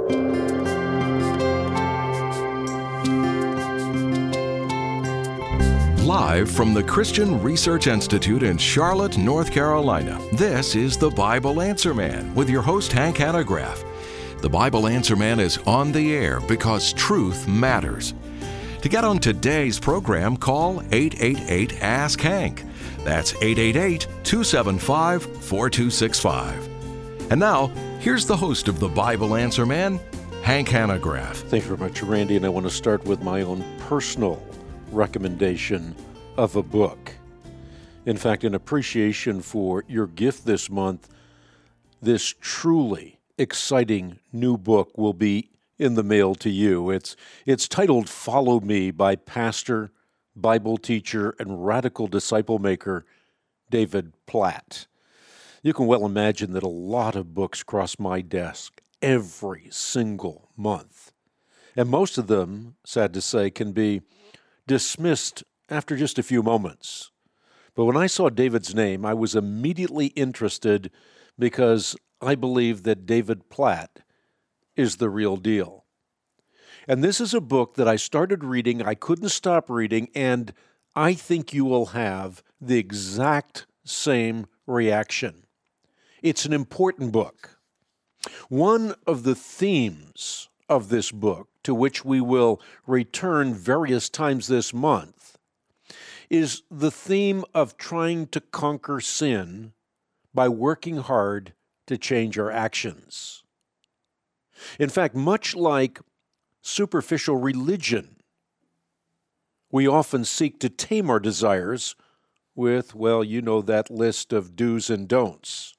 Live from the Christian Research Institute in Charlotte, North Carolina, this is the Bible Answer Man with your host, Hank Hanegraaff. The Bible Answer Man is on the air because truth matters. To get on today's program, call 888-ASK-HANK. That's 888-275-4265. And now, here's the host of the Bible Answer Man, Hank Hanegraaff. Thank you very much, Randy, and I want to start with my own personal recommendation of a book. In fact, in appreciation for your gift this month, this truly exciting new book will be in the mail to you. It's titled Follow Me by pastor, Bible teacher, and radical disciple maker David Platt. You can well imagine that a lot of books cross my desk every single month. And most of them, sad to say, can be dismissed after just a few moments. But when I saw David's name, I was immediately interested because I believe that David Platt is the real deal. And this is a book that I started reading, I couldn't stop reading, and I think you will have the exact same reaction. It's an important book. One of the themes of this book, to which we will return various times this month, is the theme of trying to conquer sin by working hard to change our actions. In fact, much like superficial religion, we often seek to tame our desires with, well, you know that list of do's and don'ts.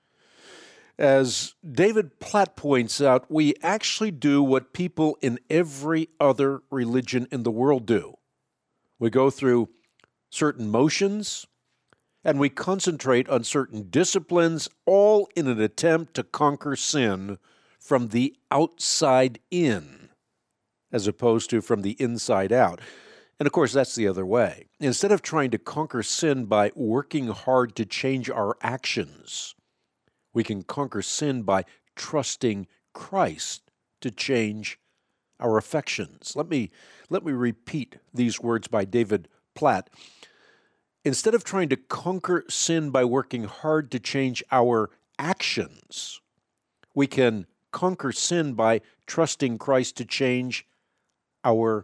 As David Platt points out, we actually do what people in every other religion in the world do. We go through certain motions, and we concentrate on certain disciplines, all in an attempt to conquer sin from the outside in, as opposed to from the inside out. And of course, that's the other way. Instead of trying to conquer sin by working hard to change our actions, we can conquer sin by trusting Christ to change our affections. Let me repeat these words by David Platt. Instead of trying to conquer sin by working hard to change our actions, we can conquer sin by trusting Christ to change our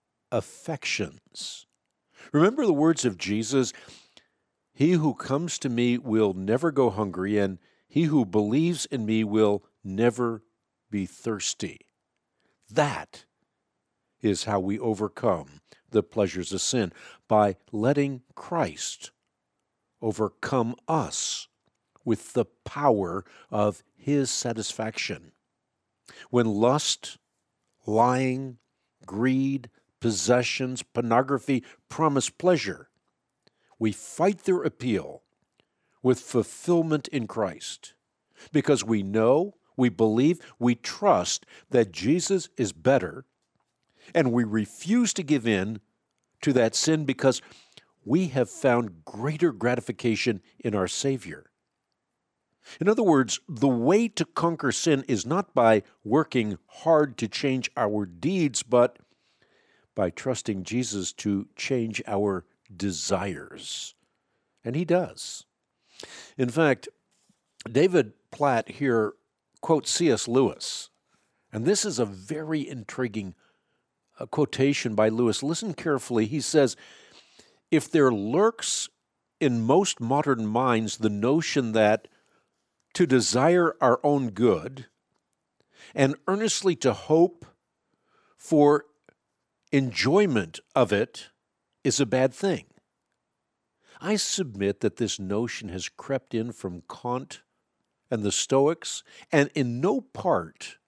affections. Remember the words of Jesus, "He who comes to me will never go hungry, and he who believes in me will never be thirsty." That is how we overcome the pleasures of sin, by letting Christ overcome us with the power of His satisfaction. When lust, lying, greed, possessions, pornography promise pleasure, we fight their appeal with fulfillment in Christ, because we know, we believe, we trust that Jesus is better, and we refuse to give in to that sin because we have found greater gratification in our Savior. In other words, the way to conquer sin is not by working hard to change our deeds, but by trusting Jesus to change our desires. And He does. In fact, David Platt here quotes C.S. Lewis, and this is a very intriguing quotation by Lewis. Listen carefully. He says, "If there lurks in most modern minds the notion that to desire our own good and earnestly to hope for enjoyment of it is a bad thing, I submit that this notion has crept in from Kant and the Stoics, and in no part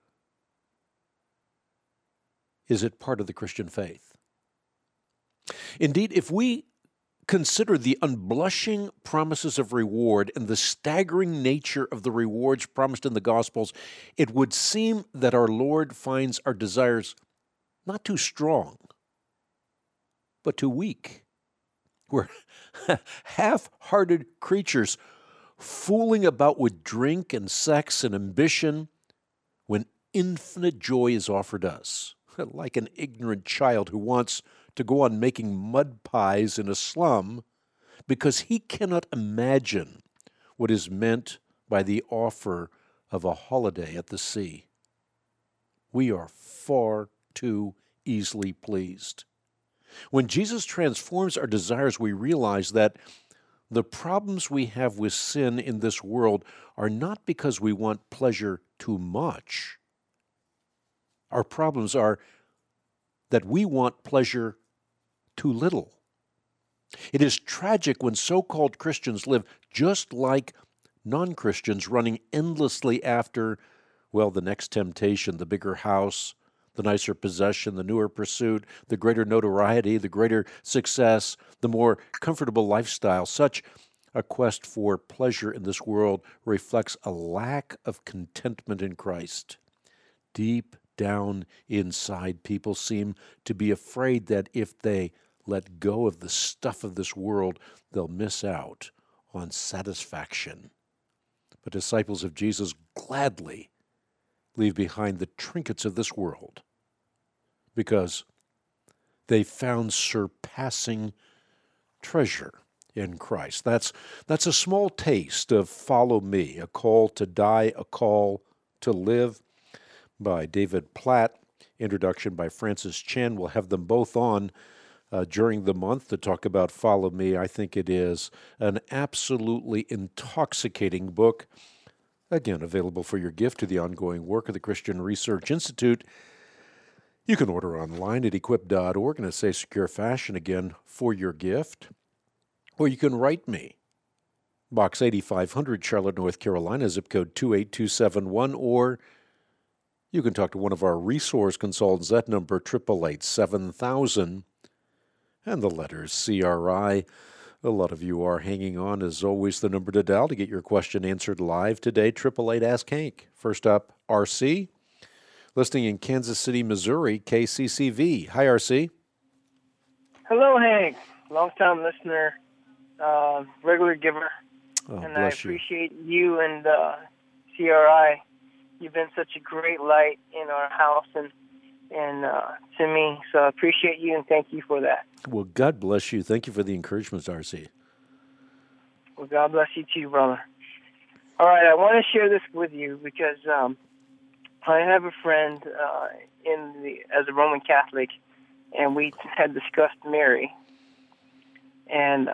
is it part of the Christian faith. Indeed, if we consider the unblushing promises of reward and the staggering nature of the rewards promised in the Gospels, it would seem that our Lord finds our desires not too strong, but too weak. We're half-hearted creatures fooling about with drink and sex and ambition when infinite joy is offered us, like an ignorant child who wants to go on making mud pies in a slum because he cannot imagine what is meant by the offer of a holiday at the sea. We are far too easily pleased. When Jesus transforms our desires, we realize that the problems we have with sin in this world are not because we want pleasure too much. Our problems are that we want pleasure too little. It is tragic when so-called Christians live just like non-Christians, running endlessly after, well, the next temptation, the bigger house, the nicer possession, the newer pursuit, the greater notoriety, the greater success, the more comfortable lifestyle. Such a quest for pleasure in this world reflects a lack of contentment in Christ. Deep down inside, people seem to be afraid that if they let go of the stuff of this world, they'll miss out on satisfaction. But disciples of Jesus gladly leave behind the trinkets of this world because they found surpassing treasure in Christ. That's a small taste of Follow Me, a call to die, a call to live, by David Platt, introduction by Francis Chan. We'll have them both on during the month to talk about Follow Me. I think it is an absolutely intoxicating book. Again, available for your gift to the ongoing work of the Christian Research Institute. You can order online at equip.org in a safe, secure fashion, again, for your gift. Or you can write me. Box 8500, Charlotte, North Carolina, zip code 28271, or you can talk to one of our resource consultants. That number, 888-7000, and the letters CRI. A lot of you are hanging on, as always, the number to dial to get your question answered live today, 888-ASK-HANK. First up, RC, listening in Kansas City, Missouri, KCCV. Hi, RC. Hello, Hank. Long-time listener, regular giver. Oh, and I appreciate you and CRI. You've been such a great light in our house and to me, so I appreciate you and thank you for that. Well, God bless you. Thank you for the encouragement, RC. Well, God bless you too, brother. All right, I want to share this with you because I have a friend as a Roman Catholic, and we had discussed Mary. And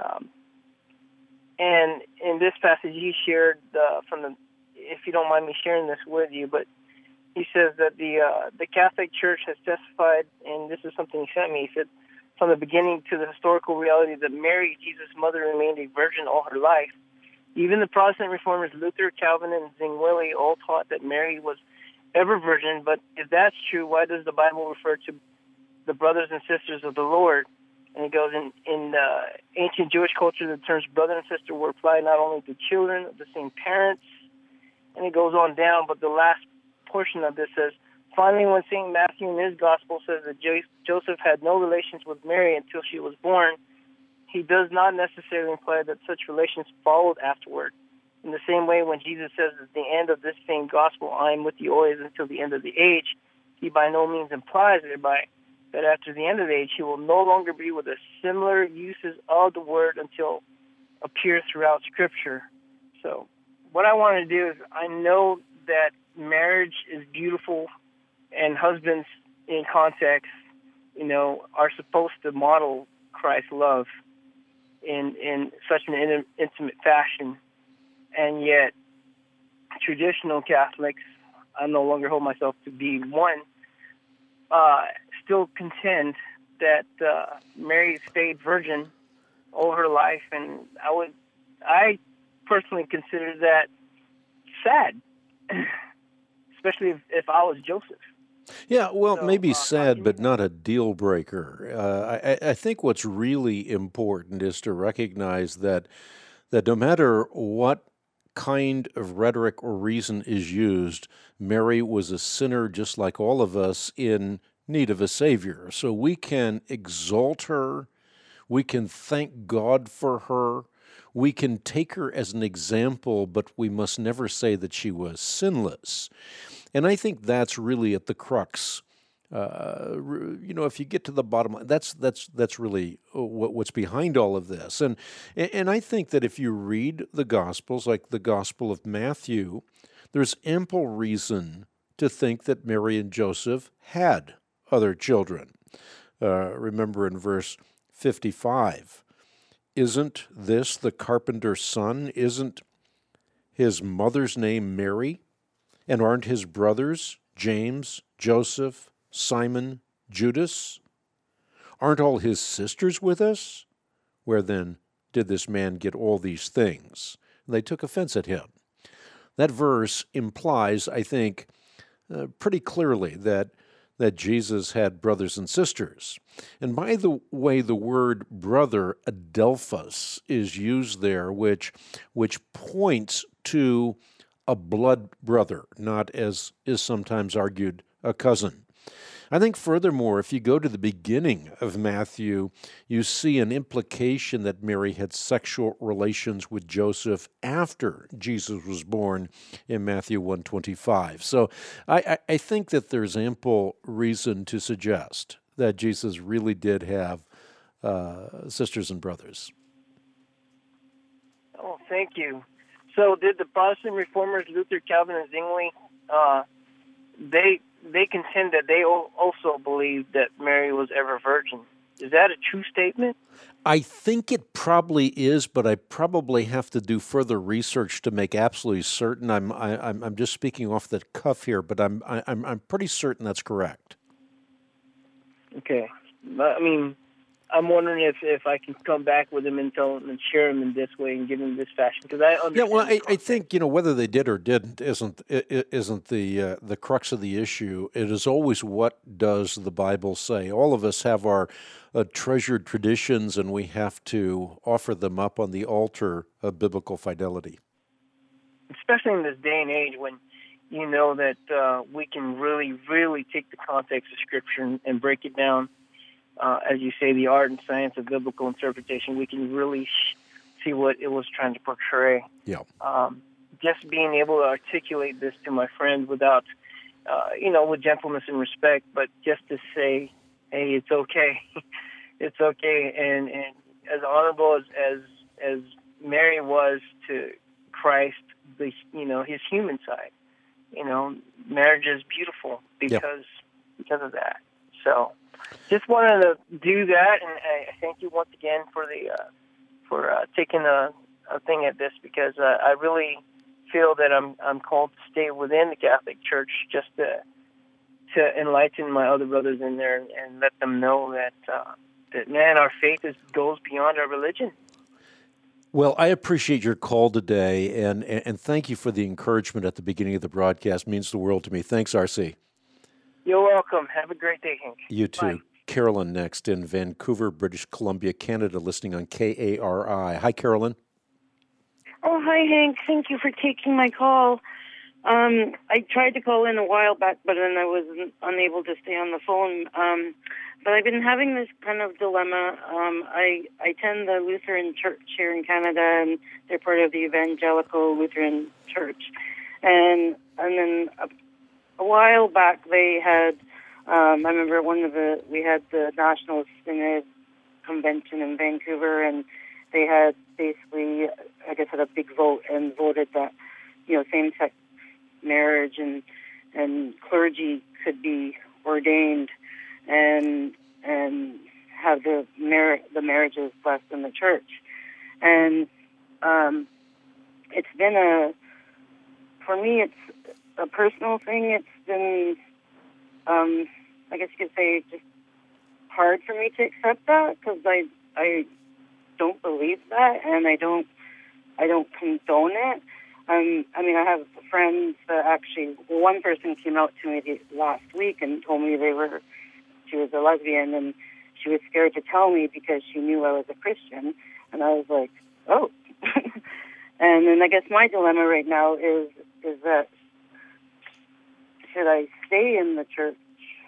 in this passage, he shared if you don't mind me sharing this with you, but he says that the Catholic Church has testified, and this is something he sent me. He said, from the beginning to the historical reality that Mary, Jesus' mother, remained a virgin all her life. Even the Protestant reformers Luther, Calvin, and Zwingli all taught that Mary was ever virgin. But if that's true, why does the Bible refer to the brothers and sisters of the Lord? And it goes, in ancient Jewish culture, the terms brother and sister were applied not only to children of the same parents, and it goes on down, but the last portion of this says, finally, when St. Matthew in his gospel says that Joseph had no relations with Mary until she was born, he does not necessarily imply that such relations followed afterward. In the same way, when Jesus says at the end of this same gospel, I am with you always until the end of the age, he by no means implies thereby that after the end of the age, he will no longer be with the similar uses of the word until appear throughout Scripture. So what I want to do is, I know that marriage is beautiful and husbands in context, are supposed to model Christ's love in such an intimate fashion. And yet, traditional Catholics, I no longer hold myself to be one, still contend that Mary stayed virgin all her life, and I personally consider that sad, especially if I was Joseph. Yeah, well, maybe sad, but not a deal breaker. I think what's really important is to recognize that no matter what kind of rhetoric or reason is used, Mary was a sinner just like all of us in need of a Savior. So we can exalt her, we can thank God for her, we can take her as an example, but we must never say that she was sinless. And I think that's really at the crux. If you get to the bottom line, that's really what's behind all of this. And I think that if you read the Gospels, like the Gospel of Matthew, there's ample reason to think that Mary and Joseph had other children. Remember in verse 55, isn't this the carpenter's son? Isn't his mother's name Mary? And aren't his brothers James, Joseph, Simon, Judas? Aren't all his sisters with us? Where then did this man get all these things? And they took offense at him. That verse implies, I think, pretty clearly that Jesus had brothers and sisters. And by the way, the word brother, adelphos, is used there, which points to a blood brother, not, as is sometimes argued, a cousin. I think furthermore, if you go to the beginning of Matthew, you see an implication that Mary had sexual relations with Joseph after Jesus was born in Matthew 1:25. So I think that there's ample reason to suggest that Jesus really did have sisters and brothers. Oh, thank you. So did the Protestant Reformers, Luther, Calvin, and Zwingli, they contend that they also believed that Mary was ever virgin. Is that a true statement? I think it probably is, but I probably have to do further research to make absolutely certain. I'm just speaking off the cuff here, but I'm pretty certain that's correct. Okay. I mean, I'm wondering if I can come back with him and tell him and share him in this way and give him this fashion, because I understand. Yeah, well, I think whether they did or didn't isn't the crux of the issue. It is always, what does the Bible say? All of us have our treasured traditions, and we have to offer them up on the altar of biblical fidelity. Especially in this day and age, when you know that we can really, really take the context of Scripture and break it down. As you say, the art and science of biblical interpretation, we can really see what it was trying to portray. Yeah. Just being able to articulate this to my friend without, with gentleness and respect, but just to say, hey, it's okay. It's okay. And as honorable as Mary was to Christ, his human side, marriage is beautiful because of that. So, just wanted to do that, and I thank you once again for taking a thing at this, because I really feel that I'm called to stay within the Catholic Church, just to enlighten my other brothers in there and let them know that our faith goes beyond our religion. Well, I appreciate your call today, and thank you for the encouragement at the beginning of the broadcast. It means the world to me. Thanks, R.C. You're welcome. Have a great day, Hank. You too. Bye. Carolyn next in Vancouver, British Columbia, Canada, listening on KARI. Hi, Carolyn. Oh, hi, Hank. Thank you for taking my call. I tried to call in a while back, but then I was unable to stay on the phone. But I've been having this kind of dilemma. I attend the Lutheran Church here in Canada, and they're part of the Evangelical Lutheran Church. And then a while back, they had, I remember we had the National Synod Convention in Vancouver, and they had basically, I guess, had a big vote and voted that, same-sex marriage and clergy could be ordained and have the marriages blessed in the church. And it's been for me, it's a personal thing. It's been, I guess you could say, just hard for me to accept that, because I don't believe that, and I don't condone it. I mean, I have friends that actually, one person came out to me last week and told me she was a lesbian, and she was scared to tell me because she knew I was a Christian, and I was like, oh. And then I guess my dilemma right now is that should I stay in the church,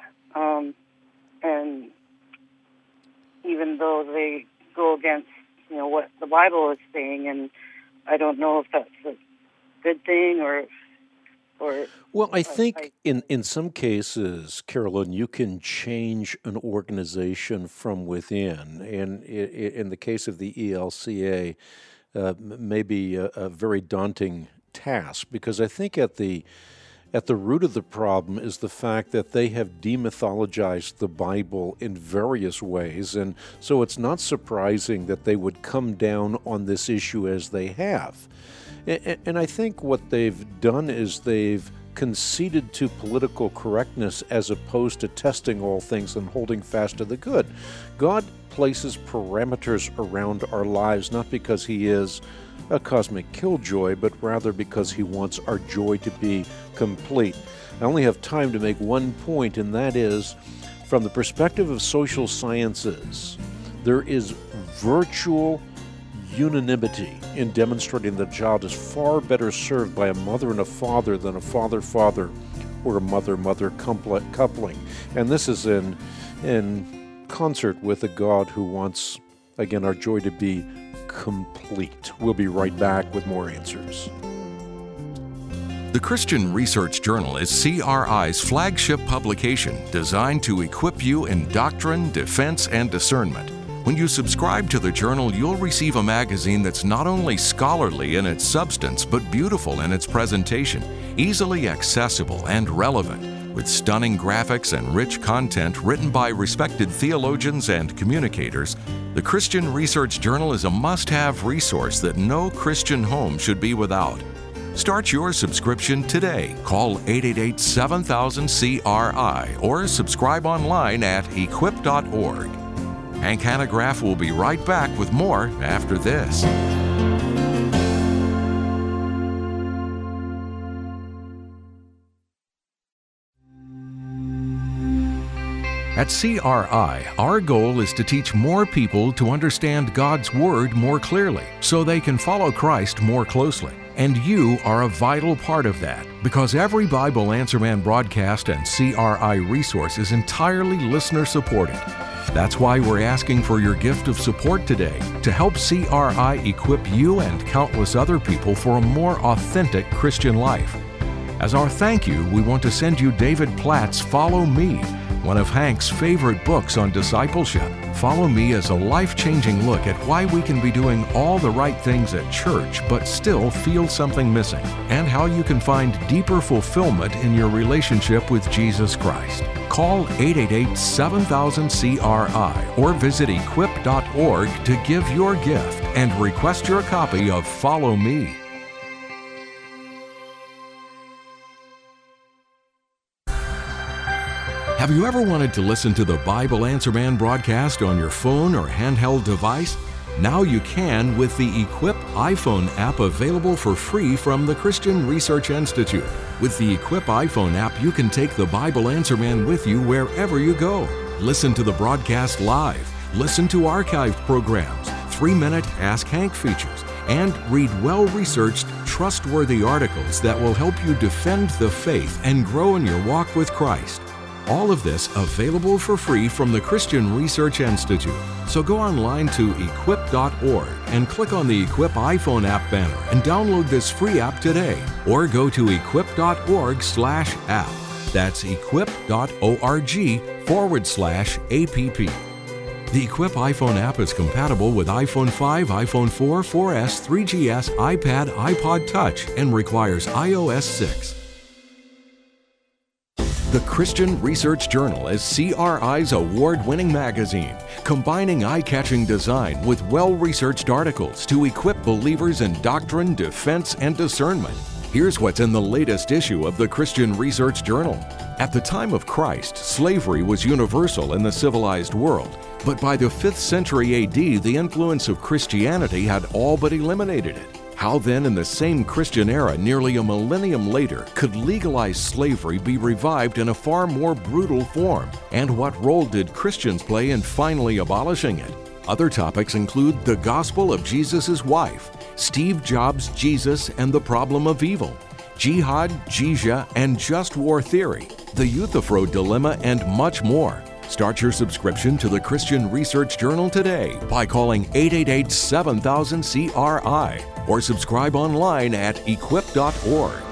and even though they go against what the Bible is saying, and I don't know if that's a good thing or. Well, I think in some cases, Carolyn, you can change an organization from within, and in the case of the ELCA, may be a very daunting task, because I think at the root of the problem is the fact that they have demythologized the Bible in various ways, and so it's not surprising that they would come down on this issue as they have. And I think what they've done is they've conceded to political correctness as opposed to testing all things and holding fast to the good. God places parameters around our lives not because He is a cosmic killjoy, but rather because He wants our joy to be complete. I only have time to make one point, and that is, from the perspective of social sciences, there is virtual unanimity in demonstrating that a child is far better served by a mother and a father than a father-father or a mother-mother coupling. And this is in concert with a God who wants, again, our joy to be complete. We'll be right back with more answers. The Christian Research Journal is CRI's flagship publication designed to equip you in doctrine, defense, and discernment. When you subscribe to the journal, you'll receive a magazine that's not only scholarly in its substance, but beautiful in its presentation, easily accessible and relevant, with stunning graphics and rich content written by respected theologians and communicators. The Christian Research Journal is a must-have resource that no Christian home should be without. Start your subscription today. Call 888-7000-CRI or subscribe online at equip.org. Hank Hanegraaff will be right back with more after this. At CRI, our goal is to teach more people to understand God's Word more clearly so they can follow Christ more closely. And you are a vital part of that, because every Bible Answer Man broadcast and CRI resource is entirely listener-supported. That's why we're asking for your gift of support today to help CRI equip you and countless other people for a more authentic Christian life. As our thank you, we want to send you David Platt's Follow Me, one of Hank's favorite books on discipleship. Follow Me is a life-changing look at why we can be doing all the right things at church but still feel something missing, and how you can find deeper fulfillment in your relationship with Jesus Christ. Call 888-7000-CRI or visit equip.org to give your gift and request your copy of Follow Me. Have you ever wanted to listen to the Bible Answer Man broadcast on your phone or handheld device? Now you can with the Equip iPhone app, available for free from the Christian Research Institute. With the Equip iPhone app, you can take the Bible Answer Man with you wherever you go. Listen to the broadcast live, listen to archived programs, 3-minute Ask Hank features, and read well-researched, trustworthy articles that will help you defend the faith and grow in your walk with Christ. All of this available for free from the Christian Research Institute. So go online to equip.org and click on the Equip iPhone app banner and download this free app today. Or go to equip.org/app. That's equip.org/app. The Equip iPhone app is compatible with iPhone 5, iPhone 4, 4S, 3GS, iPad, iPod Touch, and requires iOS 6. The Christian Research Journal is CRI's award-winning magazine, combining eye-catching design with well-researched articles to equip believers in doctrine, defense, and discernment. Here's what's in the latest issue of the Christian Research Journal. At the time of Christ, slavery was universal in the civilized world, but by the 5th century AD, the influence of Christianity had all but eliminated it. How then, in the same Christian era, nearly a millennium later, could legalized slavery be revived in a far more brutal form? And what role did Christians play in finally abolishing it? Other topics include the gospel of Jesus' wife, Steve Jobs' Jesus and the problem of evil, jihad, jizya, and just war theory, the Euthyphro dilemma, and much more. Start your subscription to the Christian Research Journal today by calling 888-7000-CRI or subscribe online at equip.org.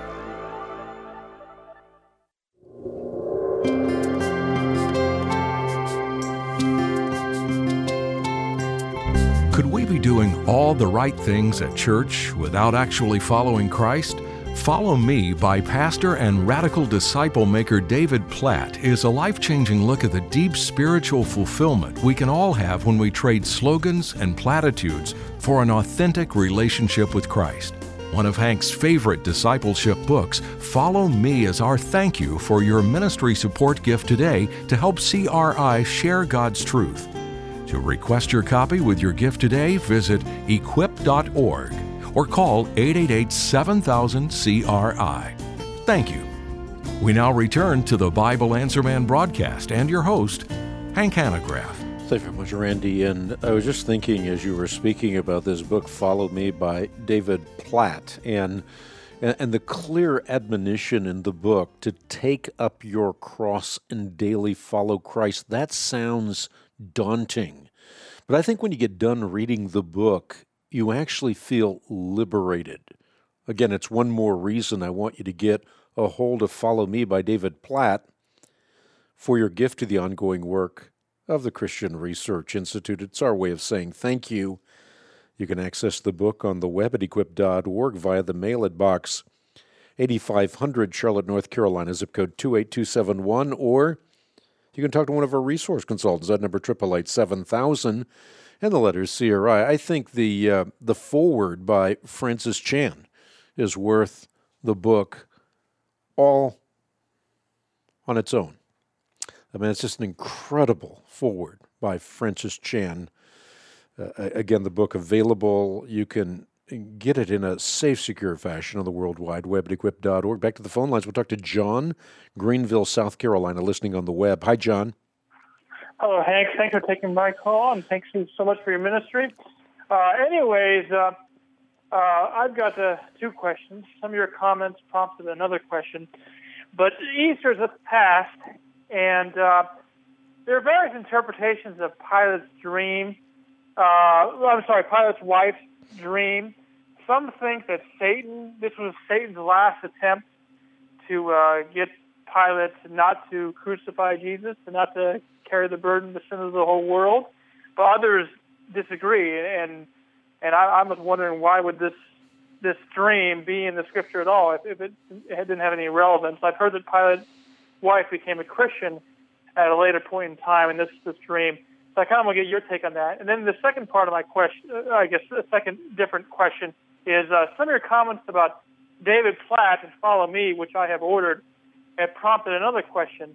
Could we be doing all the right things at church without actually following Christ? Follow Me by pastor and radical disciple maker David Platt is a life-changing look at the deep spiritual fulfillment we can all have when we trade slogans and platitudes for an authentic relationship with Christ. One of Hank's favorite discipleship books, Follow Me is our thank you for your ministry support gift today to help CRI share God's truth. To request your copy with your gift today, visit equip.org. or call 888-7000-CRI. Thank you. We now return to the Bible Answer Man broadcast and your host, Hank Hanegraaff. Thank you very much, Randy. And I was just thinking as you were speaking about this book, Follow Me by David Platt, and the clear admonition in the book to take up your cross and daily follow Christ. That sounds daunting. But I think when you get done reading the book, you actually feel liberated. Again, it's one more reason I want you to get a hold of Follow Me by David Platt for your gift to the ongoing work of the Christian Research Institute. It's our way of saying thank you. You can access the book on the web at equip.org via the mail at box 8500 Charlotte, North Carolina, zip code 28271, or you can talk to one of our resource consultants at number 888-7000. And the letters CRI. I think the foreword by Francis Chan is worth the book all on its own. I mean, it's just an incredible foreword by Francis Chan. Again, the book available. You can get it in a safe, secure fashion on the World Wide Web at equip.org. Back to the phone lines. We'll talk to John, Greenville, South Carolina, listening on the web. Hi, John. Hello, Hank. Thanks for taking my call, and thanks so much for your ministry. I've got two questions. Some of your comments prompted another question. But Easter's at the past, and there are various interpretations of Pilate's dream. Pilate's wife's dream. Some think that this was Satan's last attempt to get Pilate not to crucify Jesus and not to carry the burden, the sin of the whole world. But others disagree, and I was wondering, why would this dream be in the Scripture at all if it didn't have any relevance? I've heard that Pilate's wife became a Christian at a later point in time in this dream. So I kind of want to get your take on that. And then the second part of my question, the second different question, is some of your comments about David Platt and Follow Me, which I have ordered, have prompted another question.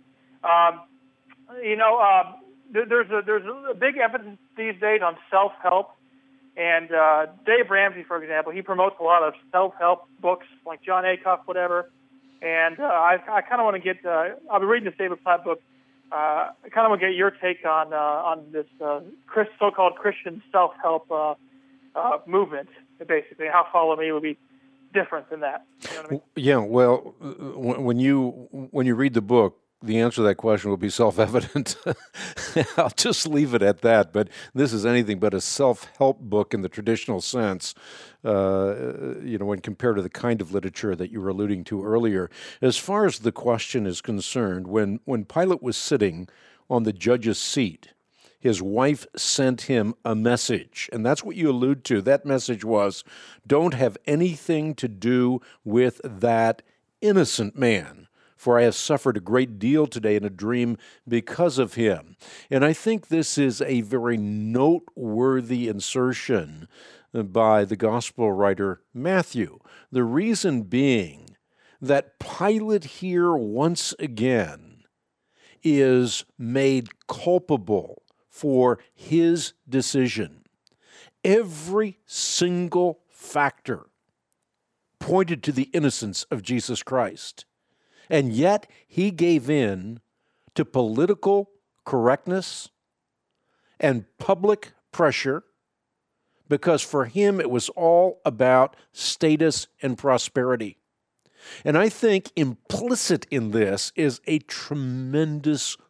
There's a big emphasis these days on self-help, and Dave Ramsey, for example, he promotes a lot of self-help books like John Acuff, whatever. And I kind of want to get. I'll be reading this David Platt book. I kind of want to get your take on this so-called Christian self-help movement, basically. How Follow Me would be different than that. You know what I mean? Yeah. Well, when you read the book, the answer to that question will be self-evident. I'll just leave it at that. But this is anything but a self-help book in the traditional sense, when compared to the kind of literature that you were alluding to earlier. As far as the question is concerned, when Pilate was sitting on the judge's seat, his wife sent him a message, and that's what you allude to. That message was, don't have anything to do with that innocent man, for I have suffered a great deal today in a dream because of him. And I think this is a very noteworthy insertion by the gospel writer Matthew. The reason being that Pilate here once again is made culpable for his decision. Every single factor pointed to the innocence of Jesus Christ. And yet he gave in to political correctness and public pressure because for him it was all about status and prosperity. And I think implicit in this is a tremendous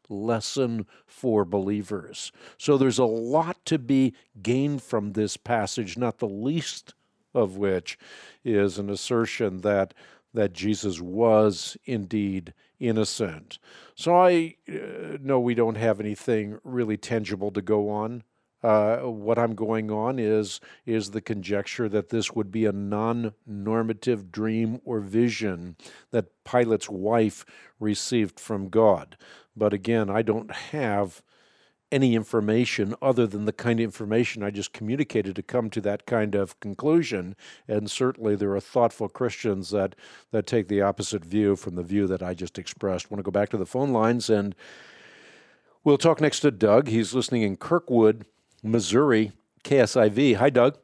lesson for believers. So there's a lot to be gained from this passage, not the least of which is an assertion that Jesus was indeed innocent. So I know we don't have anything really tangible to go on. What I'm going on is the conjecture that this would be a non-normative dream or vision that Pilate's wife received from God. But again, I don't have any information other than the kind of information I just communicated to come to that kind of conclusion. And certainly there are thoughtful Christians that take the opposite view from the view that I just expressed. I want to go back to the phone lines, and we'll talk next to Doug. He's listening in Kirkwood, Missouri, KSIV. Hi, Doug.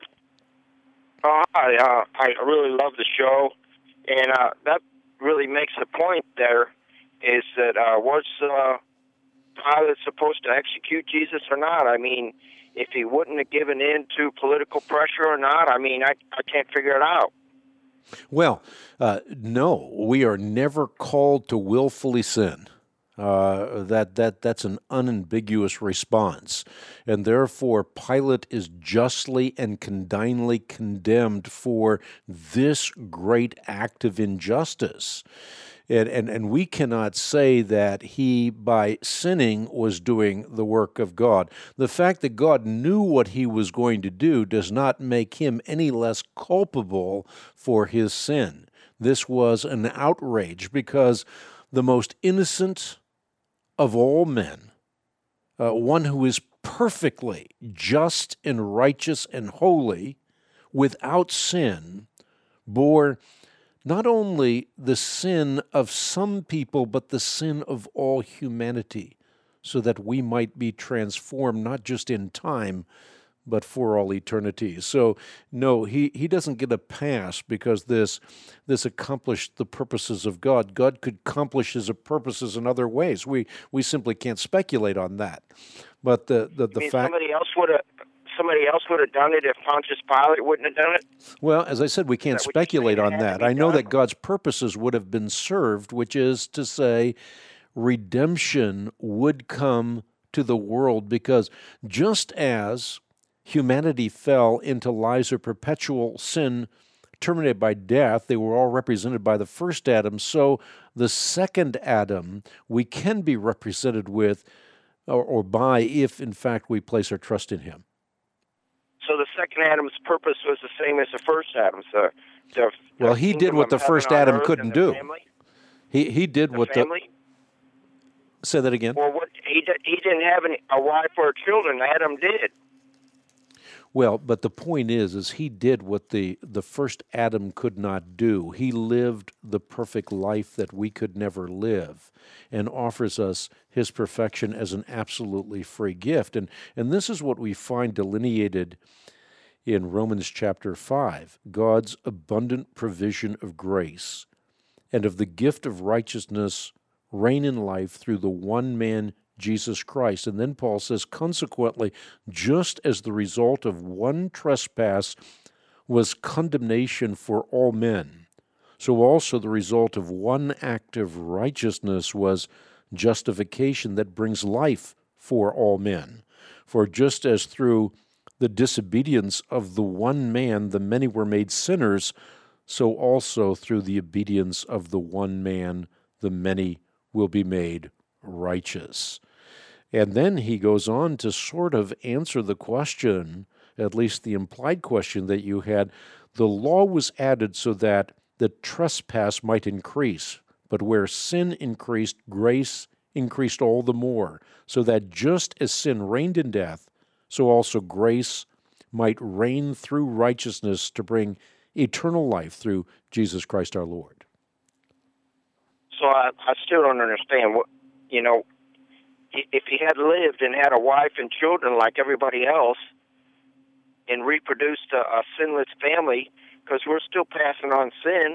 Hi. I really love the show, and that really makes the point there is that was Pilate supposed to execute Jesus or not? I mean, if he wouldn't have given in to political pressure or not, I mean, I can't figure it out. Well, no, we are never called to willfully sin. That's an unambiguous response, and therefore Pilate is justly and condignly condemned for this great act of injustice. And we cannot say that he, by sinning, was doing the work of God. The fact that God knew what he was going to do does not make him any less culpable for his sin. This was an outrage because the most innocent of all men, one who is perfectly just and righteous and holy, without sin, bore not only the sin of some people, but the sin of all humanity, so that we might be transformed not just in time, but for all eternity. So, no, he doesn't get a pass because this accomplished the purposes of God. God could accomplish his purposes in other ways. We simply can't speculate on that. But the fact somebody else would have done it if Pontius Pilate wouldn't have done it? Well, as I said, we can't speculate on that. I know that God's purposes would have been served, which is to say redemption would come to the world, because just as humanity fell into lives of perpetual sin terminated by death, they were all represented by the first Adam, so the second Adam we can be represented with or by if, in fact, we place our trust in him. So the second Adam's purpose was the same as the first Adam's. Well, he did what the first Adam couldn't do. He did what family? Say that again. Well, he didn't have a wife or children. Adam did. Well, but the point is he did what the first Adam could not do. He lived the perfect life that we could never live, and offers us his perfection as an absolutely free gift. And this is what we find delineated in Romans chapter 5, God's abundant provision of grace and of the gift of righteousness reign in life through the one man, Jesus Christ. And then Paul says, consequently, just as the result of one trespass was condemnation for all men, so also the result of one act of righteousness was justification that brings life for all men. For just as through the disobedience of the one man the many were made sinners, so also through the obedience of the one man the many will be made righteous. And then he goes on to sort of answer the question, at least the implied question that you had. The law was added so that the trespass might increase, but where sin increased, grace increased all the more, so that just as sin reigned in death, so also grace might reign through righteousness to bring eternal life through Jesus Christ our Lord. So I still don't understand what, if he had lived and had a wife and children like everybody else and reproduced a sinless family, because we're still passing on sin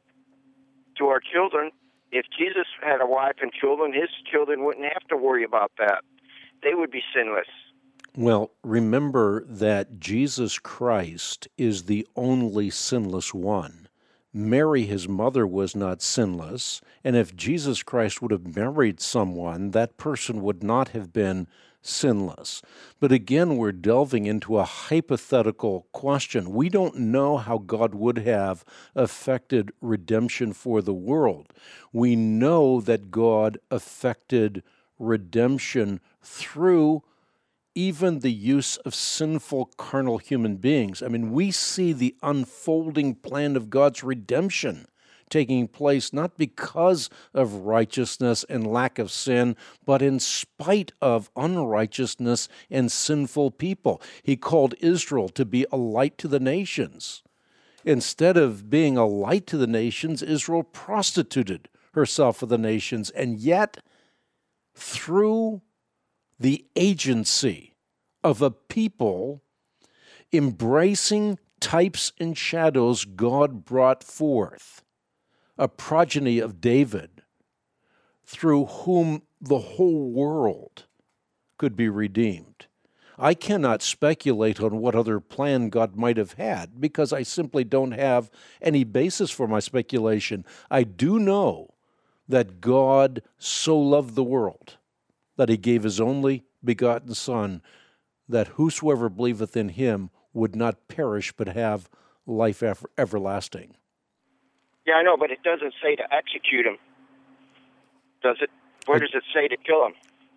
to our children. If Jesus had a wife and children, his children wouldn't have to worry about that. They would be sinless. Well, remember that Jesus Christ is the only sinless one. Mary, his mother, was not sinless, and if Jesus Christ would have married someone, that person would not have been sinless. But again, we're delving into a hypothetical question. We don't know how God would have effected redemption for the world. We know that God effected redemption through even the use of sinful carnal human beings. I mean, we see the unfolding plan of God's redemption taking place not because of righteousness and lack of sin, but in spite of unrighteousness and sinful people. He called Israel to be a light to the nations. Instead of being a light to the nations, Israel prostituted herself with the nations, and yet through the agency of a people embracing types and shadows, God brought forth a progeny of David through whom the whole world could be redeemed. I cannot speculate on what other plan God might have had because I simply don't have any basis for my speculation. I do know that God so loved the world that he gave his only begotten Son, that whosoever believeth in him would not perish but have life everlasting. Yeah, I know, but it doesn't say to execute him, does it? Where does it say to kill him?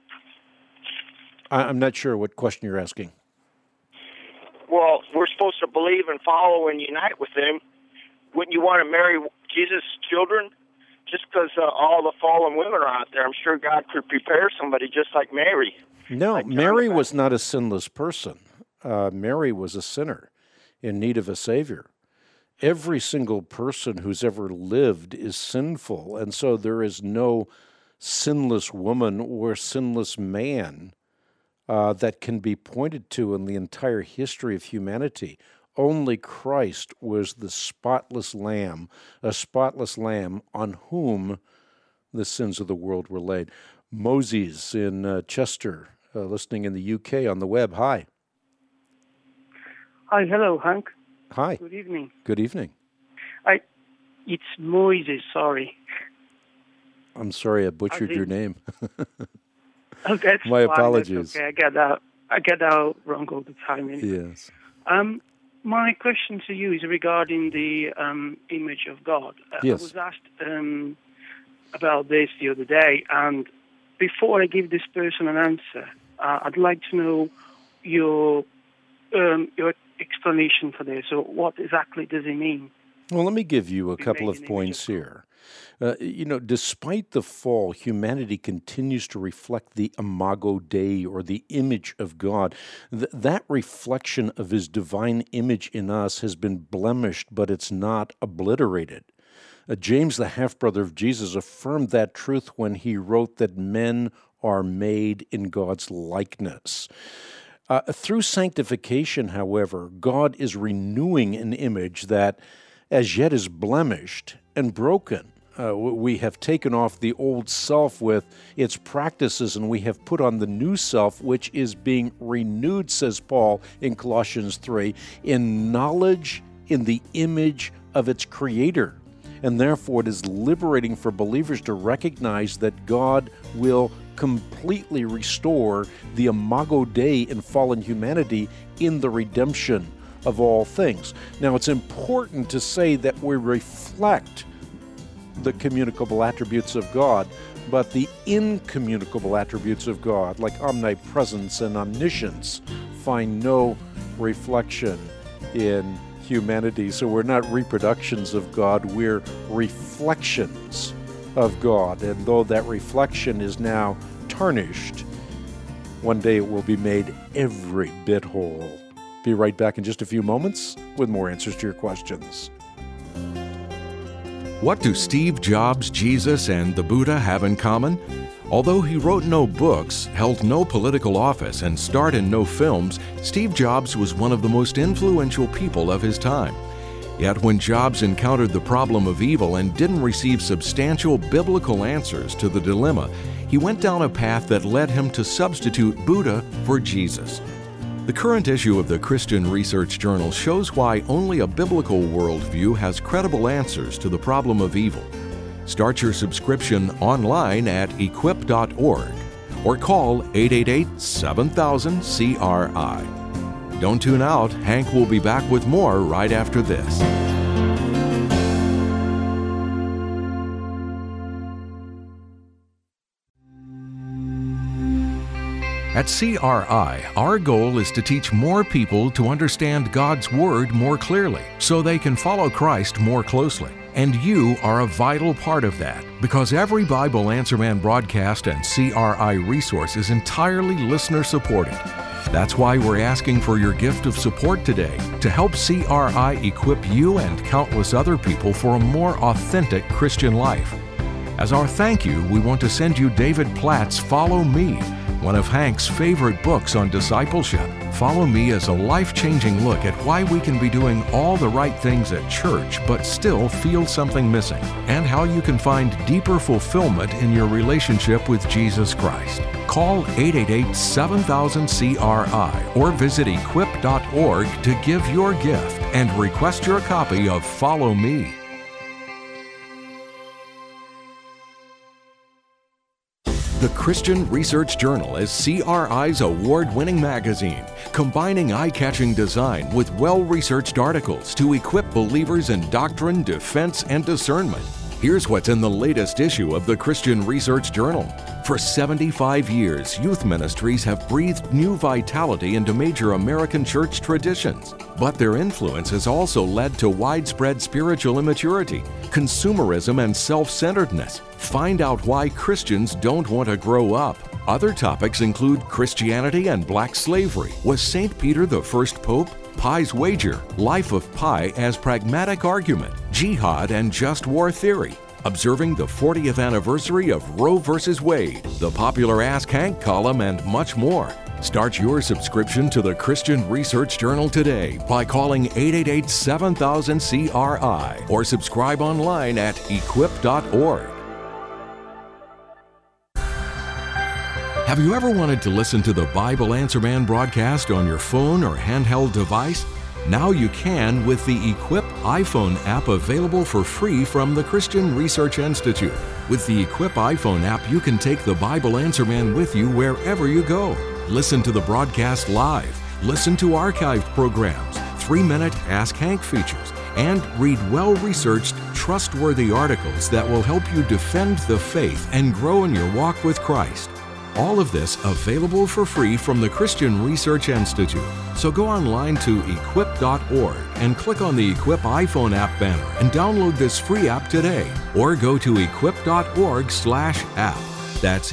I'm not sure what question you're asking. Well, we're supposed to believe and follow and unite with him. Wouldn't you want to marry Jesus' children? Just because all the fallen women are out there, I'm sure God could prepare somebody just like Mary. No, like Mary was not a sinless person. Mary was a sinner in need of a Savior. Every single person who's ever lived is sinful, and so there is no sinless woman or sinless man that can be pointed to in the entire history of humanity. Only Christ was the spotless lamb, a spotless lamb on whom the sins of the world were laid. Moses in Chester, listening in the UK on the web. Hi. Hi, hello, Hank. Hi. Good evening. Good evening. It's Moises, sorry. I'm sorry I butchered your name. Oh, that's My fine. apologies. That's okay. I get that wrong all the time. Yes. My question to you is regarding the image of God. Yes. I was asked about this the other day, and before I give this person an answer, I'd like to know your explanation for this. So what exactly does it mean? Well, let me give you a couple of points here. Despite the fall, humanity continues to reflect the imago Dei, or the image of God. That reflection of his divine image in us has been blemished, but it's not obliterated. James, the half-brother of Jesus, affirmed that truth when he wrote that men are made in God's likeness. Through sanctification, however, God is renewing an image that as yet is blemished and broken. We have taken off the old self with its practices, and we have put on the new self, which is being renewed, says Paul in Colossians 3, in knowledge in the image of its Creator. And therefore it is liberating for believers to recognize that God will completely restore the imago Dei in fallen humanity in the redemption of all things. Now, it's important to say that we reflect the communicable attributes of God, but the incommunicable attributes of God, like omnipresence and omniscience, find no reflection in humanity. So we're not reproductions of God, we're reflections of God. And though that reflection is now tarnished, one day it will be made every bit whole. Be right back in just a few moments with more answers to your questions. What do Steve Jobs, Jesus, and the Buddha have in common? Although he wrote no books, held no political office, and starred in no films, Steve Jobs was one of the most influential people of his time. Yet when Jobs encountered the problem of evil and didn't receive substantial biblical answers to the dilemma, he went down a path that led him to substitute Buddha for Jesus. The current issue of the Christian Research Journal shows why only a biblical worldview has credible answers to the problem of evil. Start your subscription online at equip.org or call 888-7000-CRI. Don't tune out. Hank will be back with more right after this. At CRI, our goal is to teach more people to understand God's Word more clearly so they can follow Christ more closely. And you are a vital part of that because every Bible Answer Man broadcast and CRI resource is entirely listener-supported. That's why we're asking for your gift of support today to help CRI equip you and countless other people for a more authentic Christian life. As our thank you, we want to send you David Platt's Follow Me, one of Hank's favorite books on discipleship. Follow Me is a life-changing look at why we can be doing all the right things at church but still feel something missing, and how you can find deeper fulfillment in your relationship with Jesus Christ. Call 888-7000-CRI or visit equip.org to give your gift and request your copy of Follow Me. The Christian Research Journal is CRI's award-winning magazine, combining eye-catching design with well-researched articles to equip believers in doctrine, defense, and discernment. Here's what's in the latest issue of the Christian Research Journal. For 75 years, youth ministries have breathed new vitality into major American church traditions. But their influence has also led to widespread spiritual immaturity, consumerism, and self-centeredness. Find out why Christians don't want to grow up. Other topics include Christianity and black slavery. Was St. Peter the first pope? Pi's wager, Life of Pi as pragmatic argument, jihad and just war theory, observing the 40th anniversary of Roe v. Wade, the popular Ask Hank column, and much more. Start your subscription to the Christian Research Journal today by calling 888-7000-CRI or subscribe online at equip.org. Have you ever wanted to listen to the Bible Answer Man broadcast on your phone or handheld device? Now you can with the Equip iPhone app available for free from the Christian Research Institute. With the Equip iPhone app, you can take the Bible Answer Man with you wherever you go. Listen to the broadcast live, listen to archived programs, 3-minute Ask Hank features, and read well-researched, trustworthy articles that will help you defend the faith and grow in your walk with Christ. All of this available for free from the Christian Research Institute. So go online to equip.org and click on the Equip iPhone app banner and download this free app today. Or go to equip.org/app. That's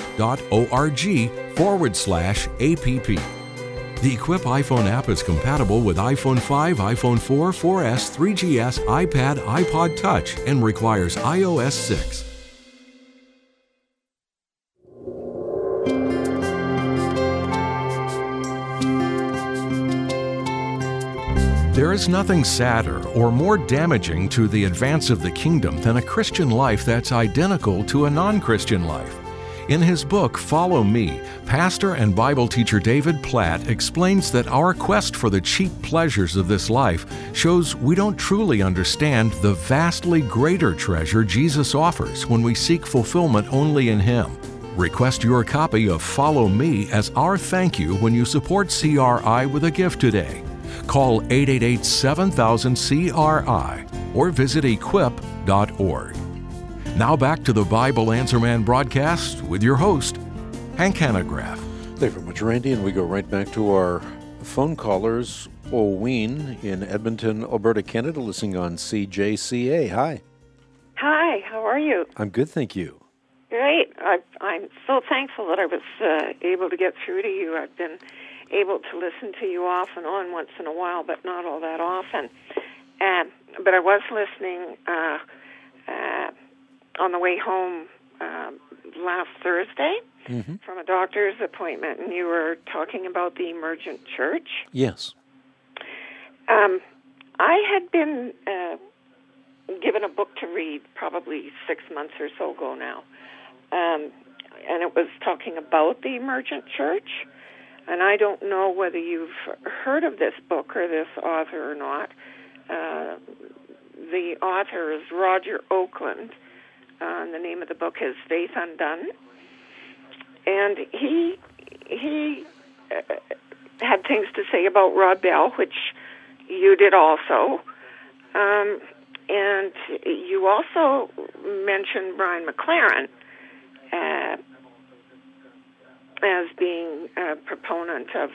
equip.org/app. The Equip iPhone app is compatible with iPhone 5, iPhone 4, 4S, 3GS, iPad, iPod Touch, and requires iOS 6. There is nothing sadder or more damaging to the advance of the kingdom than a Christian life that's identical to a non-Christian life. In his book, Follow Me, pastor and Bible teacher David Platt explains that our quest for the cheap pleasures of this life shows we don't truly understand the vastly greater treasure Jesus offers when we seek fulfillment only in Him. Request your copy of Follow Me as our thank you when you support CRI with a gift today. Call 888-7000-CRI or visit equip.org. Now back to the Bible Answer Man broadcast with your host, Hank Hanegraaff. Thank you very much, Randy, and we go right back to our phone callers. Oween in Edmonton, Alberta, Canada, listening on CJCA. Hi. Hi, how are you? I'm good, thank you. Great. I'm so thankful that I was able to get through to you. I've been able to listen to you off and on once in a while, but not all that often. But I was listening on the way home last Thursday from a doctor's appointment, and you were talking about the emergent church. Yes. I had been given a book to read probably 6 months or so ago now, and it was talking about the emergent church. And I don't know whether you've heard of this book or this author or not. The author is Roger Oakland. And the name of the book is Faith Undone. And he had things to say about Rod Bell, which you did also. And you also mentioned Brian McLaren as being a proponent of,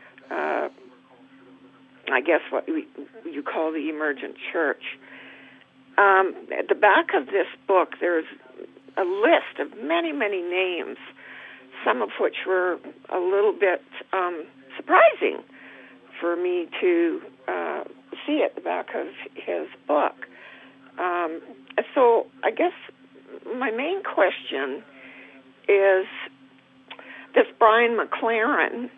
I guess, what you call the emergent church. At the back of this book, there's a list of many, many names, some of which were a little bit surprising for me to see at the back of his book. So I guess my main question is, this Brian McLaren,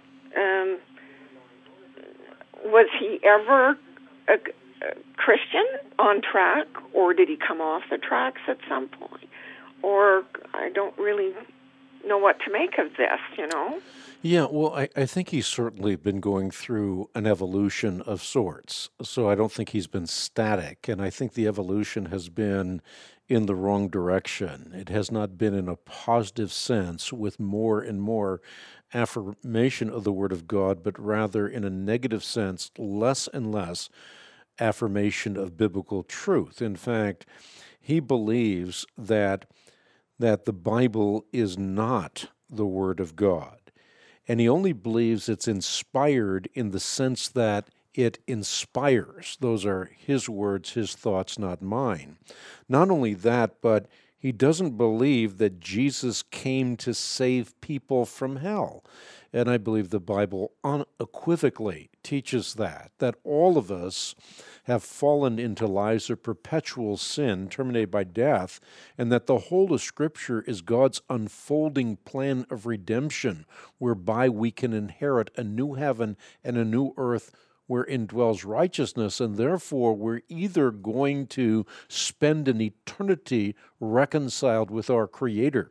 was he ever a Christian on track, or did he come off the tracks at some point? Or I don't really know what to make of this, Yeah, well, I think he's certainly been going through an evolution of sorts. So I don't think he's been static, and I think the evolution has been in the wrong direction. It has not been in a positive sense with more and more affirmation of the Word of God, but rather in a negative sense, less and less affirmation of biblical truth. In fact, he believes that the Bible is not the Word of God. And he only believes it's inspired in the sense that it inspires. Those are his words, his thoughts, not mine. Not only that, but he doesn't believe that Jesus came to save people from hell. And I believe the Bible unequivocally teaches that all of us have fallen into lives of perpetual sin, terminated by death, and that the whole of Scripture is God's unfolding plan of redemption, whereby we can inherit a new heaven and a new earth wherein dwells righteousness, and therefore we're either going to spend an eternity reconciled with our Creator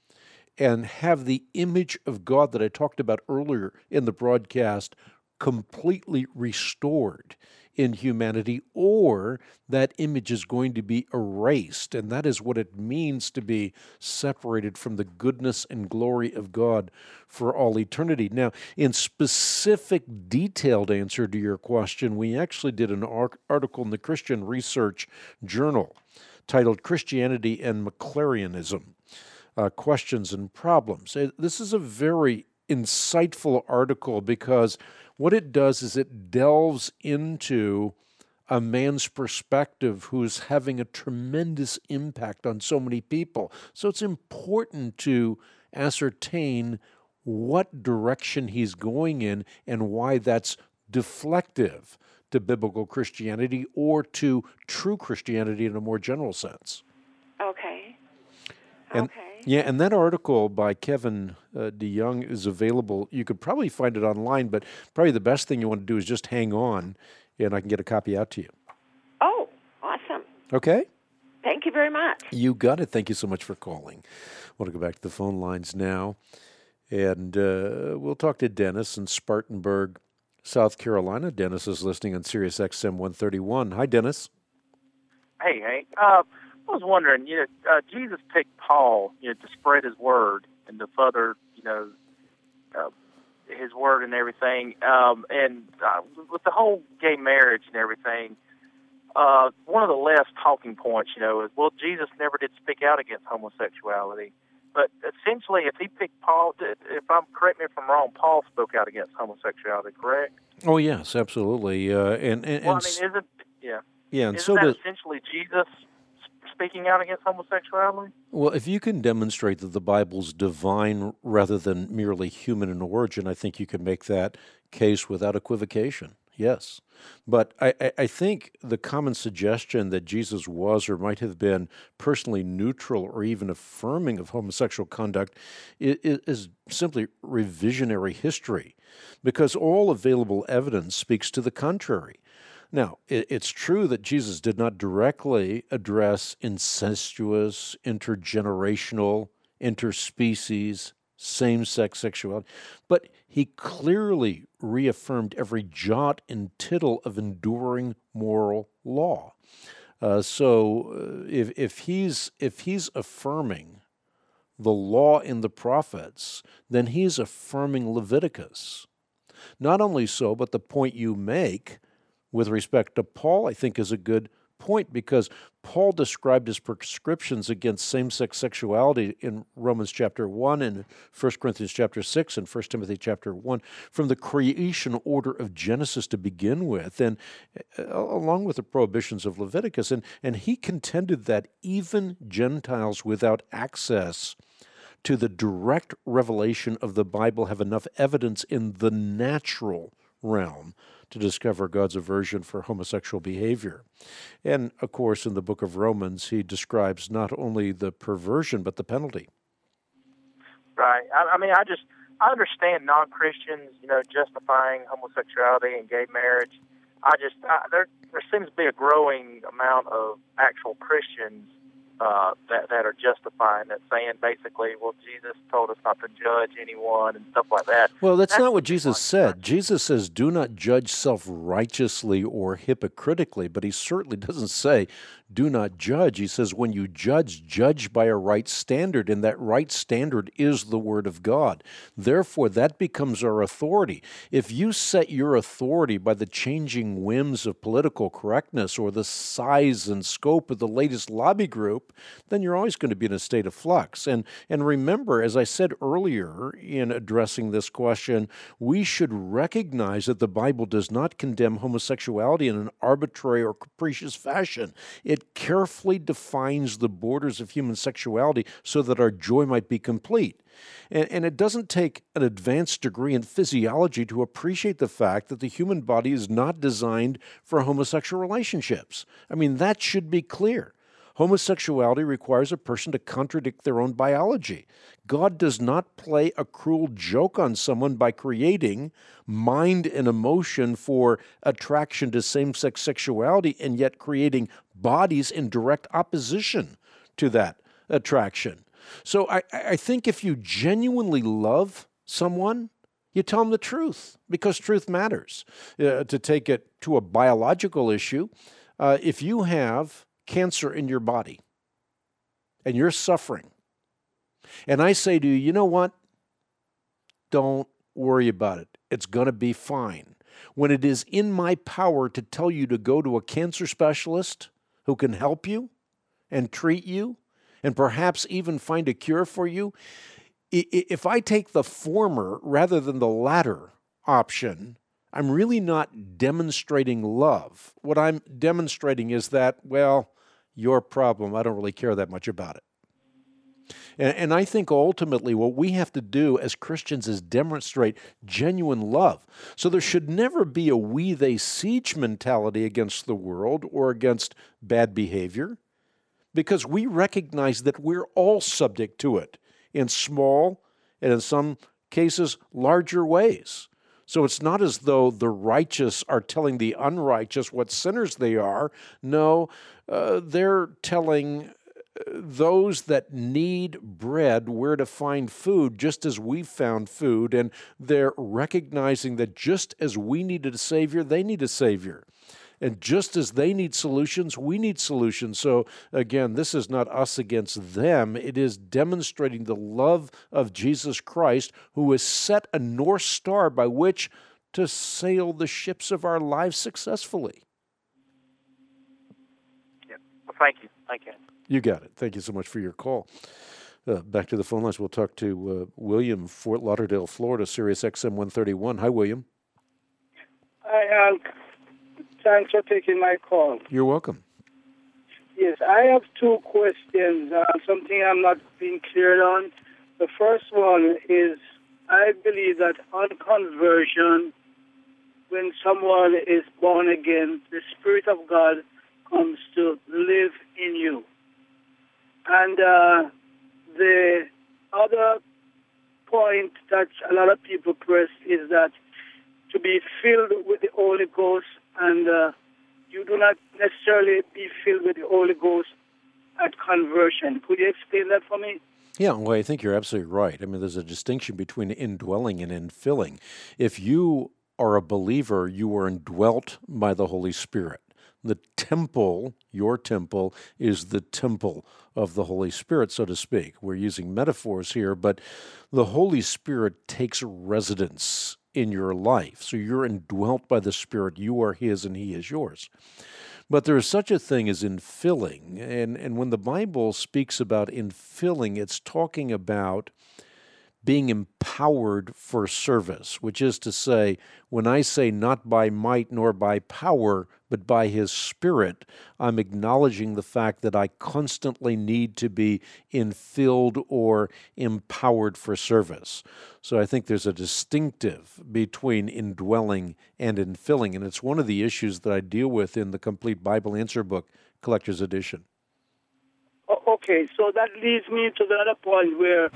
and have the image of God that I talked about earlier in the broadcast completely restored in humanity, or that image is going to be erased, and that is what it means to be separated from the goodness and glory of God for all eternity. Now, in specific, detailed answer to your question, we actually did an article in the Christian Research Journal titled Christianity and McLarenism, Questions and Problems. This is a very insightful article because what it does is it delves into a man's perspective who's having a tremendous impact on so many people. So it's important to ascertain what direction he's going in and why that's deflective to biblical Christianity or to true Christianity in a more general sense. Okay. Yeah, and that article by Kevin DeYoung is available. You could probably find it online, but probably the best thing you want to do is just hang on, and I can get a copy out to you. Oh, awesome. Okay? Thank you very much. You got it. Thank you so much for calling. I want to go back to the phone lines now, and we'll talk to Dennis in Spartanburg, South Carolina. Dennis is listening on Sirius XM 131. Hi, Dennis. Hey, Hank. I was wondering, Jesus picked Paul, to spread his word and to further, his word and everything. And with the whole gay marriage and everything, one of the less talking points, is, well, Jesus never did speak out against homosexuality. But essentially, if he picked Paul, correct me if I'm wrong, Paul spoke out against homosexuality, correct? Oh, yes, absolutely. Isn't that essentially Jesus speaking out against homosexuality? Well, if you can demonstrate that the Bible's divine rather than merely human in origin, I think you can make that case without equivocation, yes. But I think the common suggestion that Jesus was or might have been personally neutral or even affirming of homosexual conduct is simply revisionary history, because all available evidence speaks to the contrary. Now, it's true that Jesus did not directly address incestuous, intergenerational, interspecies same-sex sexuality, but he clearly reaffirmed every jot and tittle of enduring moral law. So if he's affirming the law in the prophets, then he's affirming Leviticus. Not only so, but the point you make with respect to Paul, I think, is a good point, because Paul described his prescriptions against same-sex sexuality in Romans chapter 1 and 1 Corinthians chapter 6 and 1 Timothy chapter 1 from the creation order of Genesis to begin with, and along with the prohibitions of Leviticus. And he contended that even Gentiles without access to the direct revelation of the Bible have enough evidence in the natural realm to discover God's aversion for homosexual behavior. And, of course, in the book of Romans, he describes not only the perversion, but the penalty. Right. I understand non-Christians, justifying homosexuality and gay marriage. There seems to be a growing amount of actual Christians that are justifying that, saying basically, well, Jesus told us not to judge anyone and stuff like that. Well, that's not what Jesus said. Jesus says, do not judge self-righteously or hypocritically, but he certainly doesn't say, do not judge. He says, when you judge by a right standard, and that right standard is the Word of God. Therefore, that becomes our authority. If you set your authority by the changing whims of political correctness or the size and scope of the latest lobby group, then you're always going to be in a state of flux. And remember, as I said earlier in addressing this question, we should recognize that the Bible does not condemn homosexuality in an arbitrary or capricious fashion. It carefully defines the borders of human sexuality so that our joy might be complete. And it doesn't take an advanced degree in physiology to appreciate the fact that the human body is not designed for homosexual relationships. I mean, that should be clear. Homosexuality requires a person to contradict their own biology. God does not play a cruel joke on someone by creating mind and emotion for attraction to same-sex sexuality and yet creating bodies in direct opposition to that attraction. So I think if you genuinely love someone, you tell them the truth, because truth matters. To take it to a biological issue, if you have cancer in your body and you're suffering, and I say to you, you know what? Don't worry about it. It's going to be fine. When it is in my power to tell you to go to a cancer specialist who can help you and treat you and perhaps even find a cure for you, if I take the former rather than the latter option, I'm really not demonstrating love. What I'm demonstrating is that, well, your problem, I don't really care that much about it. And I think ultimately what we have to do as Christians is demonstrate genuine love. So there should never be a we, they, siege mentality against the world or against bad behavior, because we recognize that we're all subject to it in small and in some cases larger ways. So it's not as though the righteous are telling the unrighteous what sinners they are. No, they're telling those that need bread where to find food, just as we found food, and they're recognizing that just as we needed a Savior, they need a Savior. And just as they need solutions, we need solutions. So again, this is not us against them. It is demonstrating the love of Jesus Christ, who has set a North Star by which to sail the ships of our lives successfully. Yeah. Well, thank you. Thank you. You got it. Thank you so much for your call. Back to the phone lines. We'll talk to William, Fort Lauderdale, Florida, Sirius XM 131. Hi, William. Hi, thanks for taking my call. You're welcome. Yes, I have two questions, something I'm not being cleared on. The first one is, I believe that on conversion, when someone is born again, the Spirit of God comes to live in you. And the other point that a lot of people press is that to be filled with the Holy Ghost, and you do not necessarily be filled with the Holy Ghost at conversion. Could you explain that for me? Yeah, well, I think you're absolutely right. I mean, there's a distinction between indwelling and infilling. If you are a believer, you are indwelt by the Holy Spirit. The temple, your temple, is the temple of the Holy Spirit, so to speak. We're using metaphors here, but the Holy Spirit takes residence in your life. So you're indwelt by the Spirit. You are His and He is yours. But there is such a thing as infilling. And when the Bible speaks about infilling, it's talking about being empowered for service, which is to say, when I say not by might nor by power, but by His Spirit, I'm acknowledging the fact that I constantly need to be infilled or empowered for service. So I think there's a distinctive between indwelling and infilling, and it's one of the issues that I deal with in the Complete Bible Answer Book, Collector's Edition. Okay, so that leads me to the other point where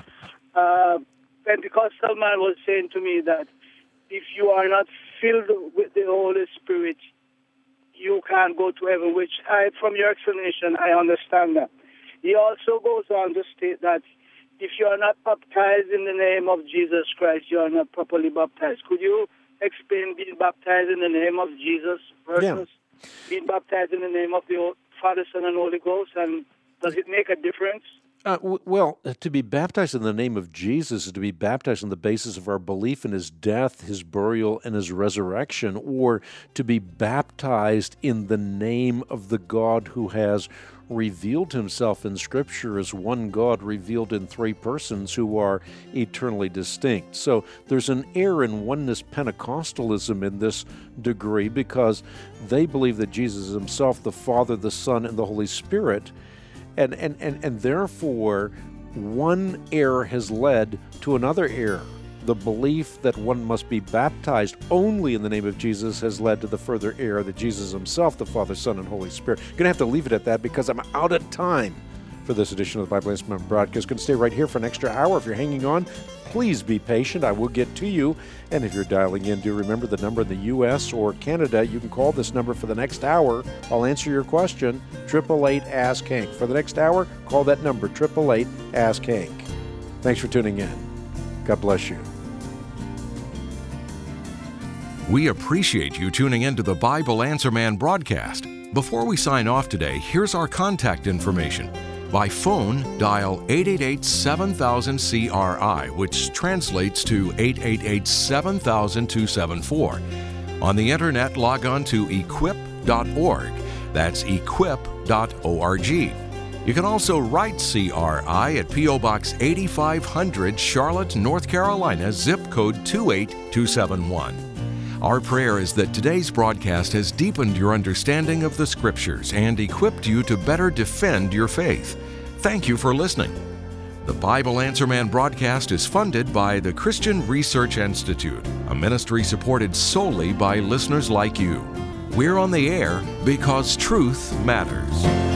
Pentecostal man was saying to me that if you are not filled with the Holy Spirit, you can't go to heaven, which from your explanation, I understand that. He also goes on to state that if you are not baptized in the name of Jesus Christ, you are not properly baptized. Could you explain being baptized in the name of Jesus versus being baptized in the name of the Father, Son, and Holy Ghost? And does it make a difference? Well, to be baptized in the name of Jesus is to be baptized on the basis of our belief in His death, His burial, and His resurrection, or to be baptized in the name of the God who has revealed Himself in Scripture as one God revealed in three persons who are eternally distinct. So there's an error in oneness Pentecostalism in this degree because they believe that Jesus is Himself, the Father, the Son, and the Holy Spirit, and therefore one error has led to another error. The belief that one must be baptized only in the name of Jesus has led to the further error that Jesus Himself, the Father, Son, and Holy Spirit. Going to have to leave it at that because I'm out of time for this edition of the Bible Answer Man broadcast. Going to stay right here for an extra hour. If you're hanging on, please be patient. I will get to you. And if you're dialing in, do remember the number in the U.S. or Canada. You can call this number for the next hour. I'll answer your question, 888-ASK-HANK. For the next hour, call that number, 888-ASK-HANK. Thanks for tuning in. God bless you. We appreciate you tuning in to the Bible Answer Man broadcast. Before we sign off today, here's our contact information. By phone, dial 888-7000-CRI, which translates to 888-7000-274. On the internet, log on to equip.org. That's equip.org. You can also write CRI at P.O. Box 8500, Charlotte, North Carolina, zip code 28271. Our prayer is that today's broadcast has deepened your understanding of the Scriptures and equipped you to better defend your faith. Thank you for listening. The Bible Answer Man broadcast is funded by the Christian Research Institute, a ministry supported solely by listeners like you. We're on the air because truth matters.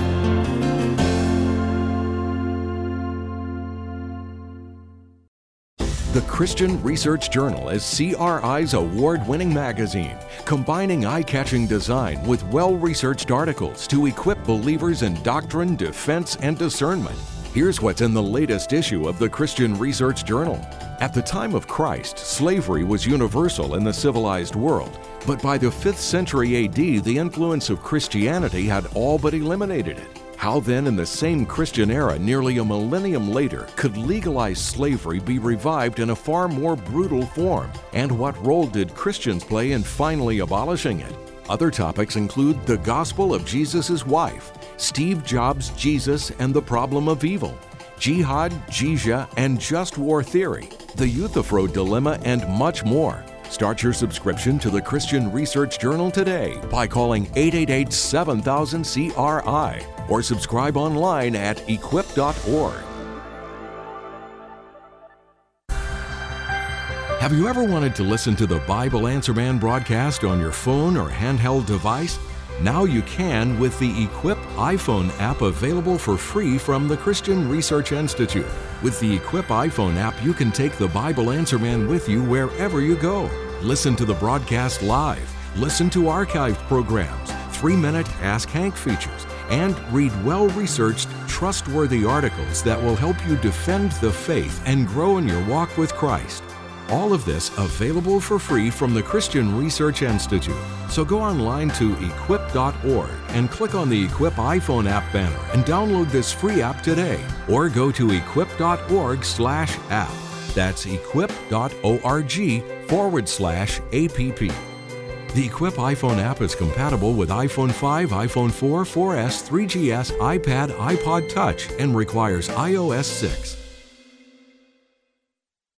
The Christian Research Journal is CRI's award-winning magazine, combining eye-catching design with well-researched articles to equip believers in doctrine, defense, and discernment. Here's what's in the latest issue of the Christian Research Journal. At the time of Christ, slavery was universal in the civilized world, but by the 5th century AD, the influence of Christianity had all but eliminated it. How then, in the same Christian era, nearly a millennium later, could legalized slavery be revived in a far more brutal form? And what role did Christians play in finally abolishing it? Other topics include the gospel of Jesus' wife, Steve Jobs' Jesus and the problem of evil, jihad, jizya, and just war theory, the Euthyphro dilemma, and much more. Start your subscription to the Christian Research Journal today by calling 888-7000-CRI or subscribe online at equip.org. Have you ever wanted to listen to the Bible Answer Man broadcast on your phone or handheld device? Now you can with the Equip iPhone app available for free from the Christian Research Institute. With the Equip iPhone app, you can take the Bible Answer Man with you wherever you go. Listen to the broadcast live. Listen to archived programs, 3-minute Ask Hank features, and read well-researched, trustworthy articles that will help you defend the faith and grow in your walk with Christ. All of this available for free from the Christian Research Institute. So go online to equip.org and click on the Equip iPhone app banner and download this free app today. Or go to equip.org/app. That's equip.org/app. The Equip iPhone app is compatible with iPhone 5, iPhone 4, 4S, 3GS, iPad, iPod Touch, and requires iOS 6.